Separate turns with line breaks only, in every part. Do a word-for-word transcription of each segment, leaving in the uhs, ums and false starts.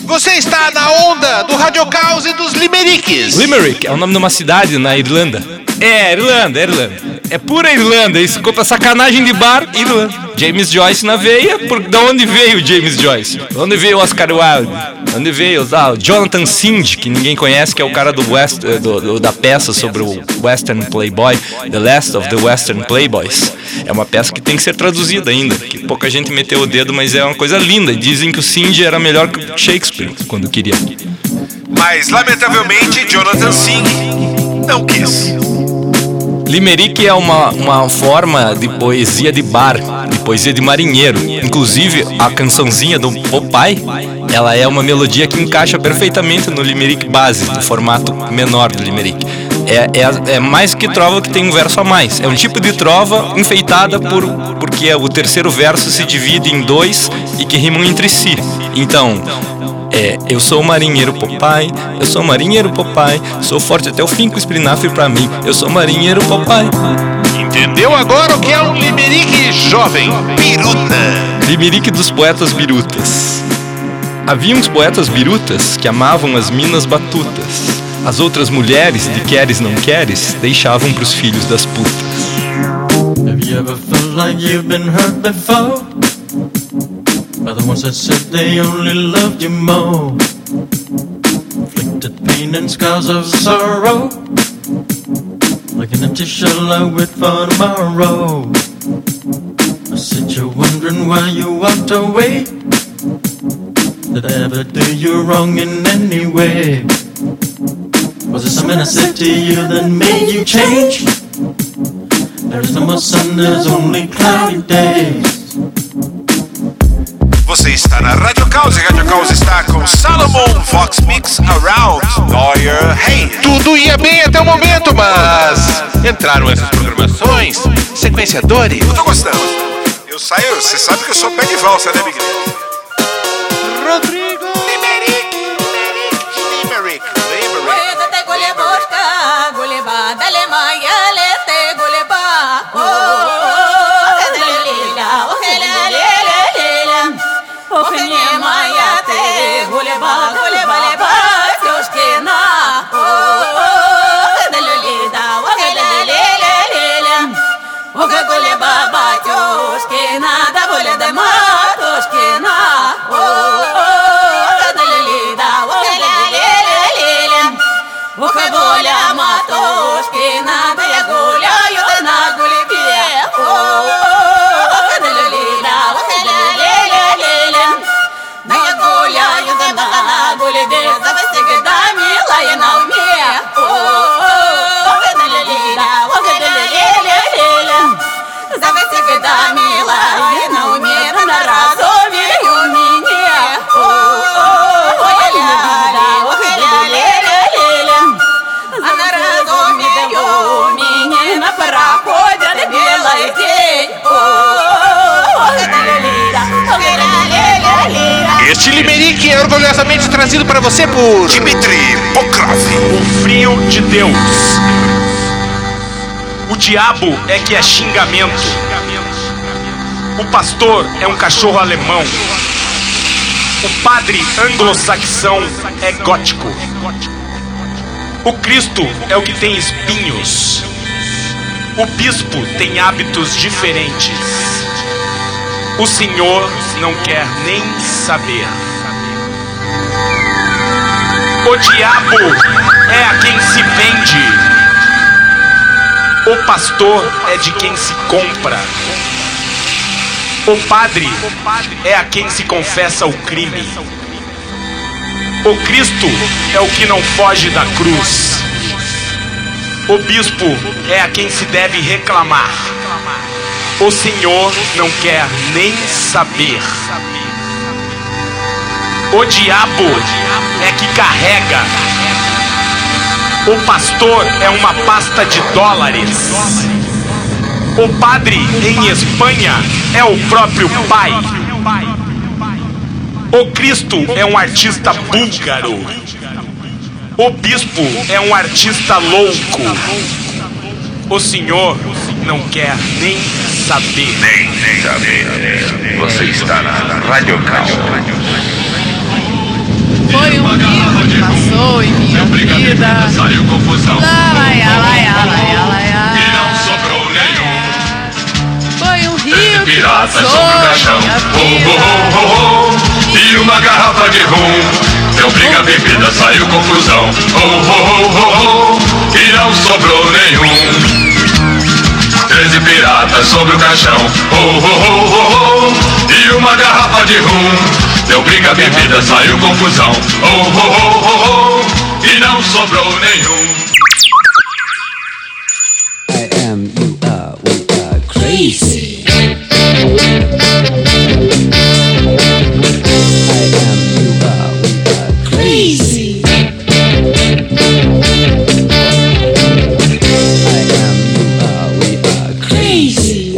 Você está na onda do Radio Caos e dos Limericks.
Limerick é o nome de uma cidade na Irlanda. É, Irlanda, é Irlanda. É pura Irlanda, isso conta sacanagem de bar, Irlanda. James Joyce na veia, por da onde veio o James Joyce? De onde veio o Oscar Wilde? De onde veio ah, o Jonathan Sindh, que ninguém conhece, que é o cara do West, do, do, da peça sobre o Western Playboy, The Last of the Western Playboys. É uma peça que tem que ser traduzida ainda, que pouca gente meteu o dedo, mas é uma coisa linda. Dizem que o Sindh era melhor que o Shakespeare, quando queria.
Mas, lamentavelmente, Jonathan Singh não quis.
Limerick é uma, uma forma de poesia de bar, de poesia de marinheiro. Inclusive, a cançãozinha do Popeye, ela é uma melodia que encaixa perfeitamente no Limerick base, do formato menor do Limerick. É, é, é mais que trova que tem um verso a mais. É um tipo de trova enfeitada por, porque o terceiro verso se divide em dois e que rimam entre si. Então... É, eu sou o marinheiro Popeye, eu sou o marinheiro Popeye, sou forte até o fim com espinafre pra mim, eu sou o marinheiro Popeye.
Entendeu agora o que é um limerick jovem, biruta?
Limerick dos poetas birutas. Havia uns poetas birutas que amavam as minas batutas. As outras mulheres, de queres não queres, deixavam pros filhos das putas.
Have you ever felt like you've been hurt before? By the ones that said they only loved you more. Inflicted pain and scars of sorrow, like an empty shell I wait for tomorrow. I said you're wondering why you walked away. Did I ever do you wrong in any way? Was it something I said to you that made you change? There is no more sun, there's only cloudy days.
Você está na Radio Caos e Radio Caos está com Salomon, Vox Mix, Around, Lawyer, Hey. Tudo ia bem até o momento, mas entraram essas programações, sequenciadores. Eu tô gostando. Eu saio, você sabe que eu sou pé de valsa, né, Miguel? Rodrigo Limerick, Limerick, Limerick, Limerick. Este Limerick é orgulhosamente trazido para você por Dmitry Pokrov.
O frio de Deus. O diabo é que é xingamento. O pastor é um cachorro alemão. O padre anglo-saxão é gótico. O Cristo é o que tem espinhos. O bispo tem hábitos diferentes. O Senhor não quer nem saber. O diabo é a quem se vende. O pastor é de quem se compra. O padre é a quem se confessa o crime. O Cristo é o que não foge da cruz. O bispo é a quem se deve reclamar. O Senhor não quer nem saber. O diabo é que carrega. O pastor é uma pasta de dólares. O padre em Espanha é o próprio pai. O Cristo é um artista búlgaro. O bispo é um artista louco. O Senhor não quer nem saber.
Nem saber. Você está na Radio Caos.
passou em minha vida.
Saiu confusão.
Lá, lá, lá, lá, lá, lá,
E não sobrou nenhum.
foi um rio que
Pirata sobre o
passou
caixão.
em minha
Oh,
vida.
oh, oh, oh. E uma garrafa de rum. Deu briga, bebida, saiu confusão. Oh, oh, oh, oh, oh. E não sobrou nenhum. Treze piratas sobre o caixão. Oh, oh, oh, oh, oh. E uma garrafa de rum. Deu briga, bebida, saiu confusão. Oh, oh, oh, oh, oh. E não sobrou nenhum.
I am, you are, we are crazy. I am, you are, we are crazy. I am, you are, we are crazy.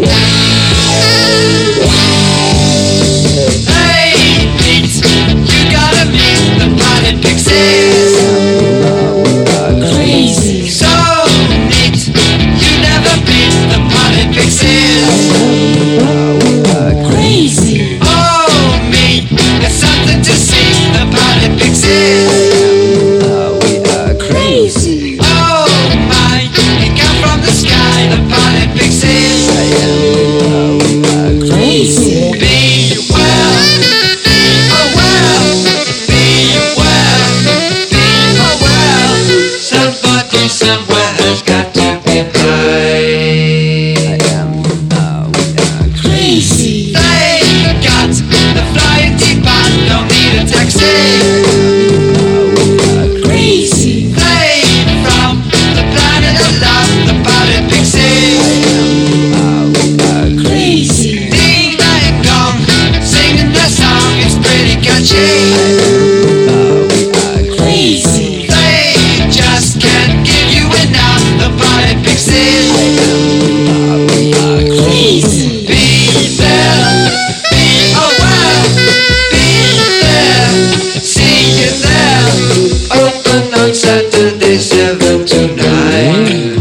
Hey, Pete, you gotta meet the potted pixies.
We are crazy.
So neat, you never beat the potted pixies.
We are crazy.
Oh, me, it's something to see the potted pixies.
We are crazy.
Oh, my, you come from the sky, the potted pixies.
We are crazy.
Be well, oh well, be well, be oh well. Somebody somewhere has got to be high.
I am, you are, we are crazy.
They got the flying teapot, don't need a taxi.
We are crazy.
They from the planet of love, the potted pixies.
We are crazy.
Ding dang dong, singing their song, it's pretty catchy.
We are crazy.
They just can't give you enough, the potted pixies.
We are crazy.
Be there, be oh well, be there, see you there. Open on Saturday seven to nine.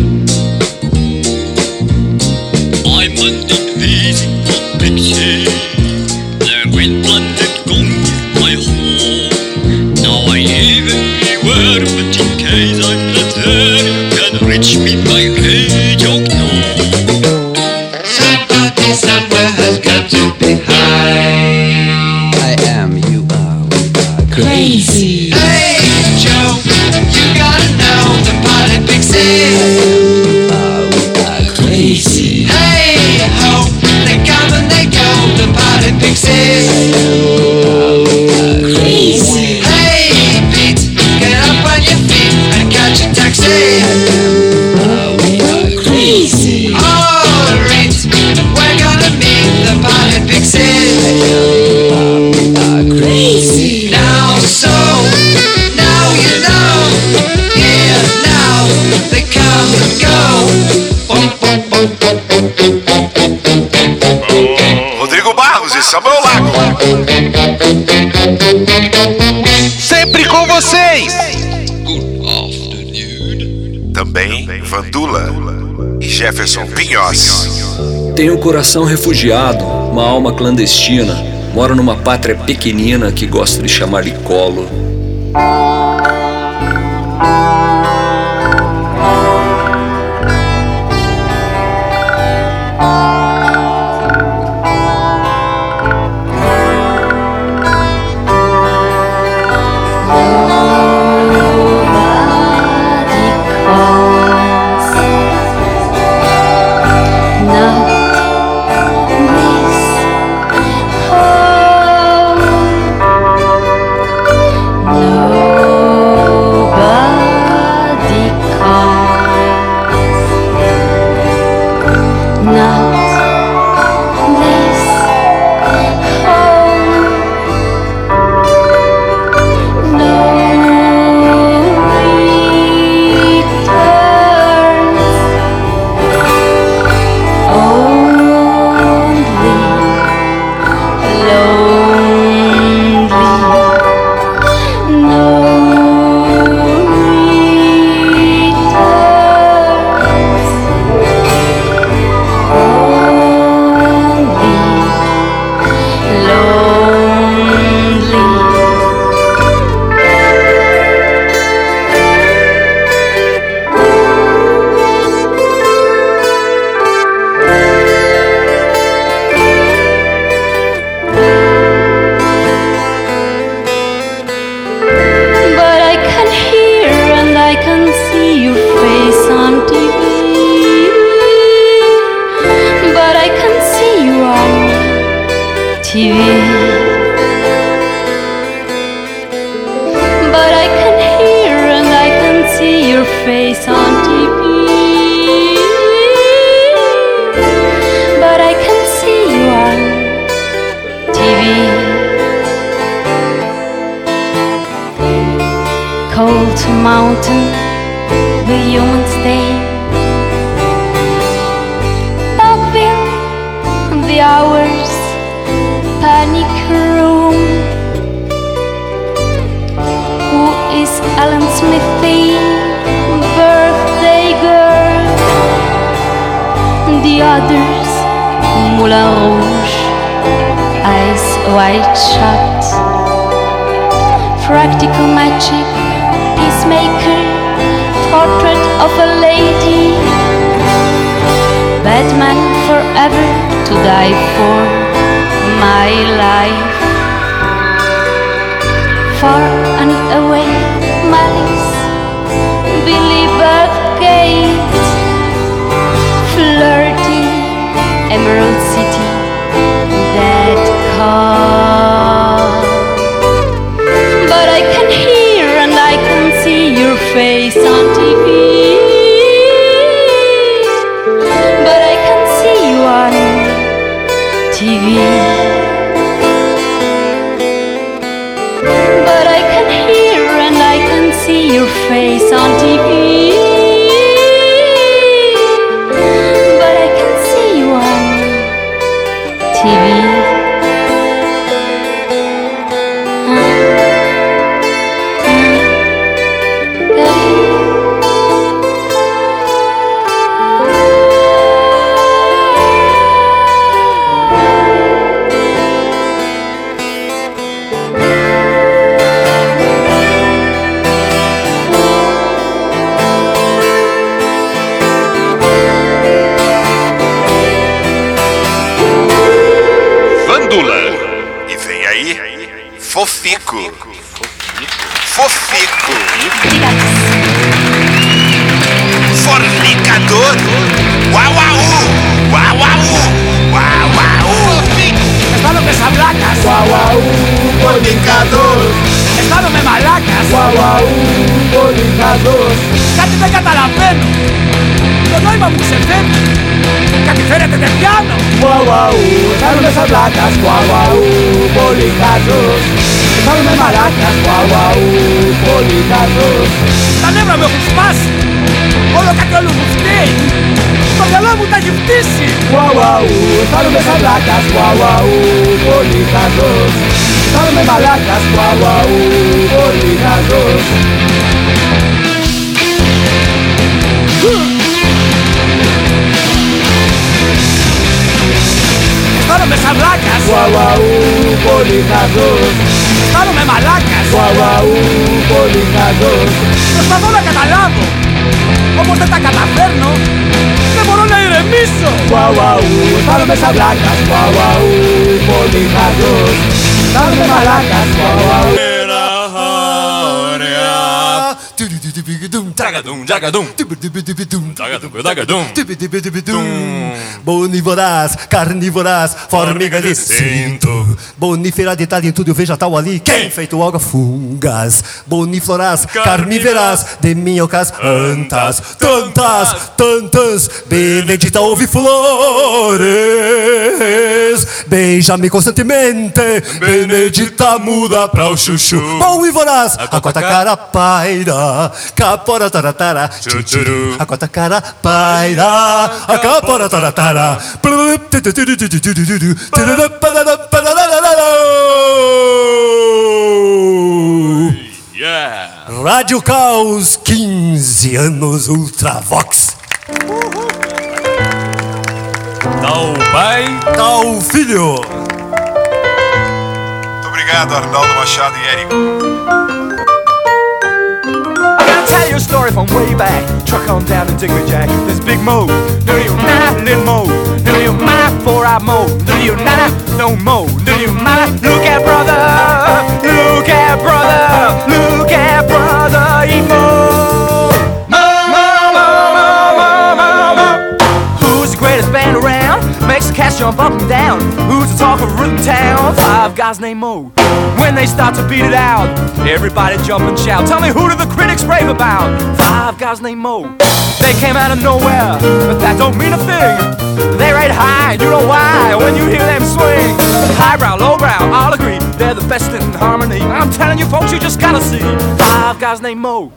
I'm under these picture. Their green planted gone my home. Now I live everywhere, but in case I'm not there, you can reach me by radio now.
Somebody somewhere has got to be high.
I am, you are, we are crazy.
Hey Joe, you gotta know the potted pixies.
We are crazy.
Hey ho, they come and they go, the potted pixies.
We are crazy.
Hey Pete, get up on your feet and catch a taxi.
We are crazy.
Alright, we're gonna meet the potted pixies.
We are crazy.
Now so, now you know. Here now, they come and go. Bum, bum, bum, bum, bum, bum, bum, bum, bum, bum.
Rodrigo Barros e Samuel Lago. Sempre com vocês.
Good afternoon.
Também Vandula e Jefferson Pinhos.
Tenho um coração refugiado, uma alma clandestina. Moro numa pátria pequenina que gosto de chamar de colo.
Nobody face on T V, but I can see you on T V. Cold mountain, the human stain. Oakville, the hours, panic room. Who is Alan Smithy, birthday girl? The others, Moulin Rouge, eyes wide shut. Practical magic, peacemaker, portrait of a lady. Batman forever to die for my life. Far and away, Malice, Billy Birthgate, flirting, Emerald City, that call. But I can hear and I can see your face on T V. But I can see you on T V. But I can hear and I can see your face on T V. But I can see you on T V.
Fofico. Fofico. Fornicador. Uau, uau, uau, uau, uau, uau.
Está no mesa blacas.
Uau, uau, fornicador.
Está no me malacas.
Uau, uau, fornicador.
Cati te catalapeno. No no hay mamus en fe. Cati férete de piano.
Uau, uau, está no mesa blacas. Uau, uau, fornicador. Está no me malacas. Uau, uau, fornicador.
Τα νεύρα με έχουν σπάσει. Όλο κάτι όλο μου φταίει. Το μυαλό μου τα έχει φτύσει.
Uau, uau, está no mesa blacas. Uau, uau, fornicador. Está no me malacas. Uau, uau, fornicador.
Está no mesa blacas.
Uau, uau, fornicador.
Está no me malacas.
Uau, uau, fornicador.
Προσπαθώ να καταλάβω. Όμως δεν τα καταφέρνω. Δεν μπορώ να ηρεμήσω.
Uau, uau, está no mesa blacas. Uau, uau, fornicador. Está no me malacas. Uau, uau.
Tragadum, jagadum, tragadum, jagadum.
Bonivoraz, carnivoraz, formiga de cinto. Bonífera detalhe em tudo, eu vejo a tal ali. Quem feito alga fungas. Bonifloraz, carníveras, de minhocas, antas, tantas, tantas. Benedita ouve flores. Beija-me constantemente. Benedita muda pra o chuchu. Bonivoraz, a quarta cara paira. Capora taratara, chuchuru. A quarta cara paira. A capora taratara.
Yeah.
Rádio Caos, quinze anos Ultravox.
Tal pai,
tal filho.
Muito obrigado, Arnaldo Machado e Érico.
Tell you a story from way back. Truck on down to Digger Jack. This big Mo, do you not little Mo? Do you mind for I mow? Do you not no Mo? Do you mind? Look at brother, look at brother, look at brother Emo. Mo, mo, mo, mo, mo, mo, mo. Who's the greatest band around? Makes the cats jump up and down. Who's the talk of Rootin' Town? Five guys named Mo. When Then they start to beat it out. Everybody jump and shout. Tell me, who do the critics rave about? Five guys named Mo. They came out of nowhere, but that don't mean a thing. They rate high, you know why, when you hear them swing. Highbrow, lowbrow, all agree, they're the best in harmony. I'm telling you folks, you just gotta see five guys named Mo.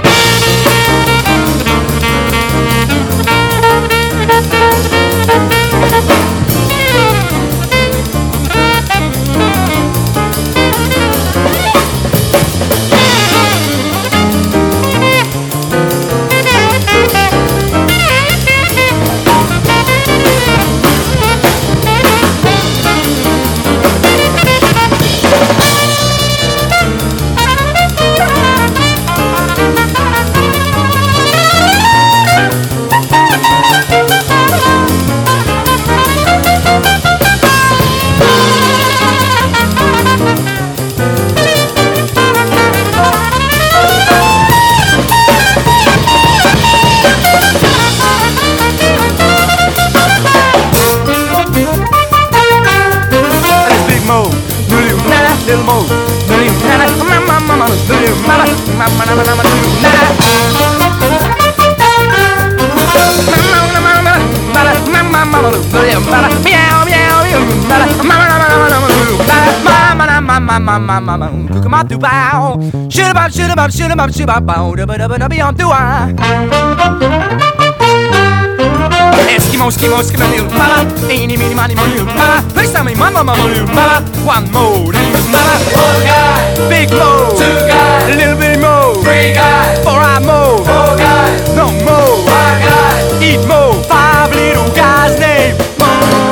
Shoot-a-bop, shoot-a-bop, shoot-a-bop, shoot-a-bop, da-ba-da-ba-da-ba-da-ba-da-ba-da-ba Eskimo, Eskimo, Eskimo, mala, eeny, meeny, miny, moly, mala. Please tell me, mama, mama, mala. One more, mala. One guy, big mo. Two guys, little bit more. Three guys, four eye mo. Four guys, no more. Five guys, eat more. Five little guys named Mo.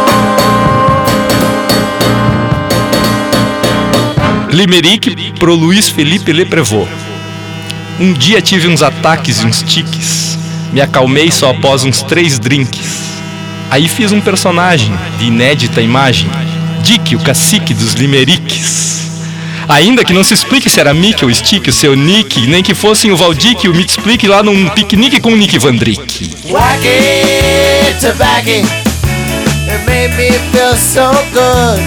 Limerick pro Luiz Felipe Leprevaux. Um dia tive uns ataques e uns tiques. Me acalmei só após uns três drinks. Aí fiz um personagem de inédita imagem, Dick, o cacique dos limeriques. Ainda que não se explique se era Mickey ou Stick, o seu Nick, nem que fossem o Valdick e o Me Explique lá num piquenique com o Nick Van Drick.
Wacky tobacco, it made me feel so good.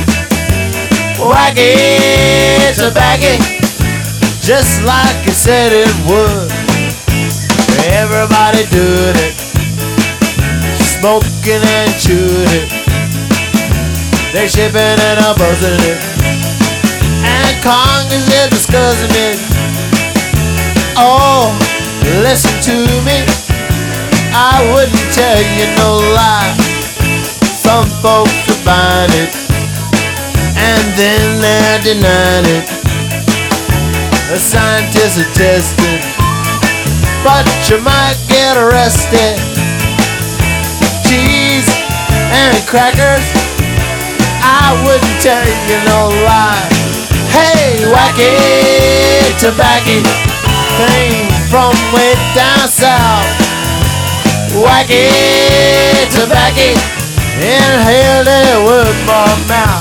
Wacky tobacco, just like you said it would. Everybody doing it, smoking and chewing it. They shipping and I'm buzzing it, and Congress is discussing it. Oh, listen to me, I wouldn't tell you no lie. Some folks are buying it, and then they're denying it. The scientists are testing, but you might get arrested. Cheese and crackers, I wouldn't tell you no lie. Hey, wacky tobacco came from way down south. Wacky tobacco inhaled it with my mouth.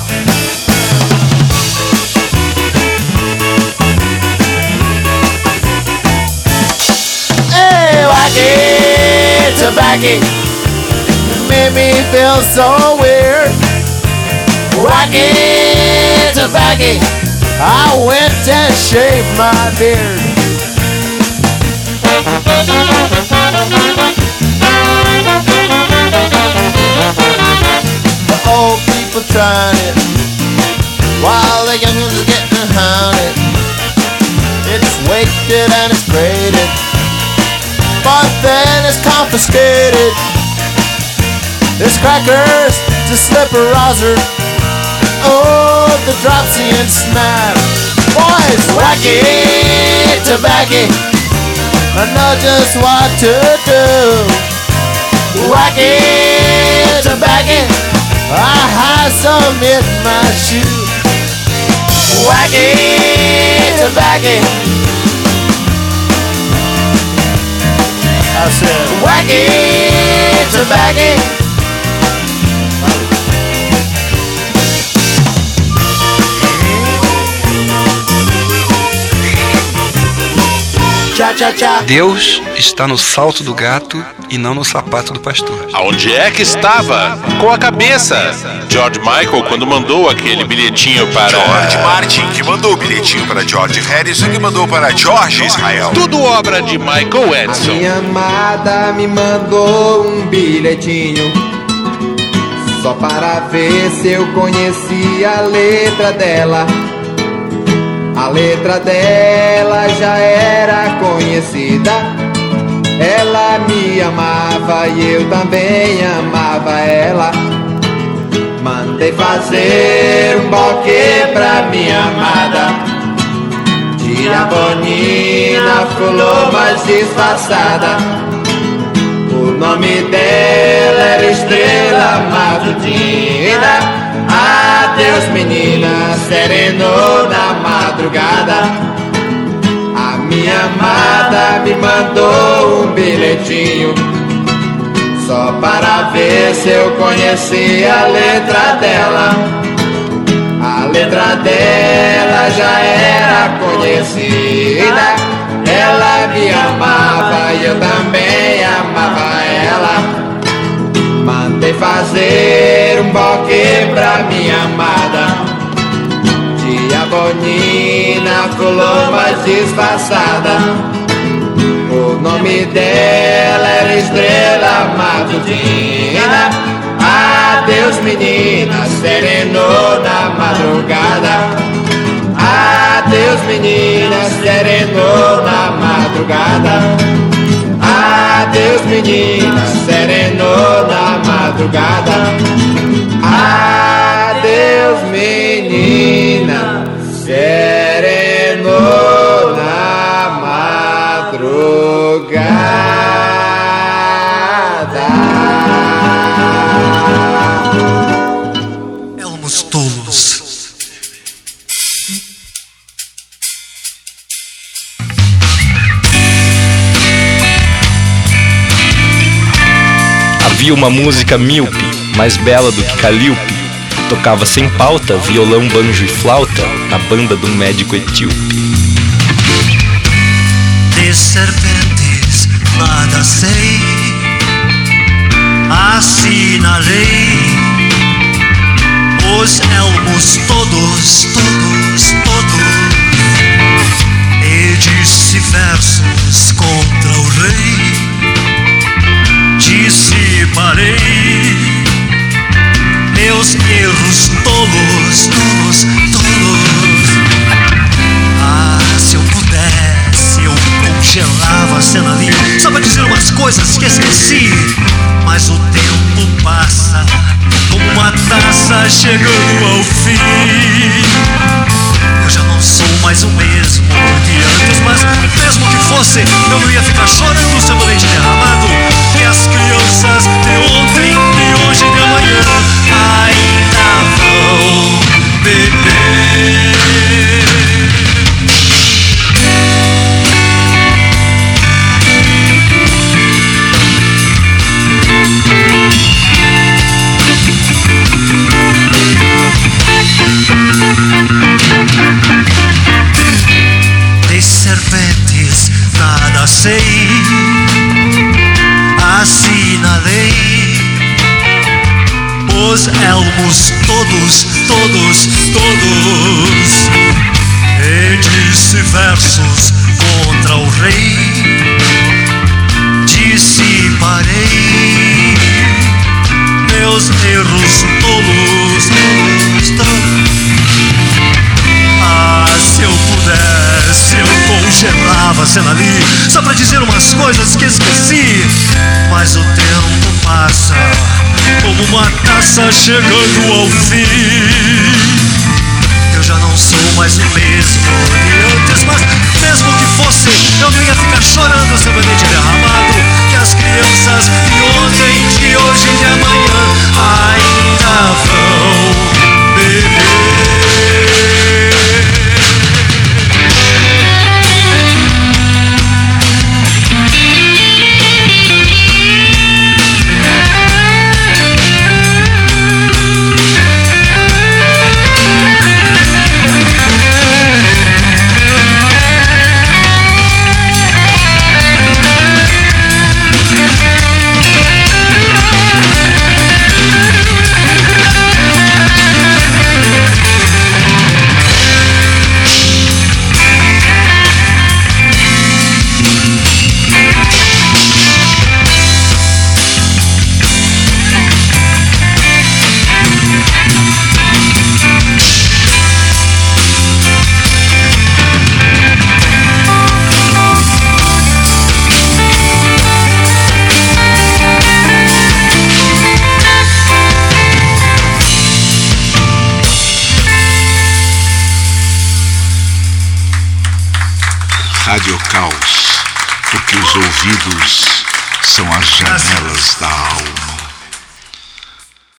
Wacky tobacco made me feel so weird. Wacky tobacco, I went and shaved my beard. The old people trying it, while the young ones are getting haunted. It's weighted and it's graded, but then it's confiscated. There's crackers to slip a roser. Oh, the dropsy and snap. Boys, wacky tobacco, I know just what to do. Wacky tobacco, I have some in my shoe. Wacky tobacco, I said, wacky tobacco. tchá tchá tchá.
Deus está no salto do gato e não no sapato do pastor.
Aonde é que estava? Com a cabeça. George Michael, quando mandou aquele bilhetinho para...
George Martin, que mandou o bilhetinho para George Harrison, que mandou para George Israel.
Tudo obra de Michael Edson.
A minha amada me mandou um bilhetinho só para ver se eu conhecia a letra dela. A letra dela já era conhecida. Ela me amava e eu também amava ela. Mandei fazer um buquê pra minha amada, de abonina, flor mais disfarçada. O nome dela era Estrela Matutina. Adeus menina, sereno na madrugada. A minha amada me mandou um bilhetinho só para ver se eu conhecia a letra dela. A letra dela já era conhecida. Ela me amava e eu também amava ela. Mandei fazer um buquê pra minha amada, de abonina, flor mais disfarçada. O nome dela era Estrela Matutina. Adeus menina, sereno na madrugada. Adeus menina, sereno na madrugada. Adeus menina, sereno na madrugada. Adeus menina, sereno na madrugada.
Elmos tolos.
Havia uma música míope, mais bela do que Calíope. Tocava sem pauta, violão, banjo e flauta, na banda de um médico etíope.
De serpentes nada sei, assinalei os elmos todos, todos, todos, e disse versos contra o rei. Dissiparei meus erros tolos, tolos, tolos. Ah, se eu pudesse, eu congelava a cena ali, só pra dizer umas coisas que esqueci. Mas o tempo passa como uma taça chegando ao fim. Eu já não sou mais o mesmo de antes, mas mesmo que fosse, eu não ia ficar chorando seu leite derramado. E as crianças de ontem, de hoje e de amanhã ainda vão beber. De serpentes nada sei, assinalei os elmos todos, todos, todos, e disse versos contra o rei. Dissiparei meus erros tolos, tolos, tolos. Ah, se eu pudesse, eu congelava a cena ali, só pra dizer umas coisas que esqueci. Mas o tempo passa como uma taça chegando ao fim. Eu já não sou mais o mesmo de antes, mas mesmo que fosse, eu não ia ficar chorando seu leite derramado. Que as crianças de ontem, de hoje e de amanhã ainda vão beber.
Rádio Caos, porque os ouvidos são as janelas da alma.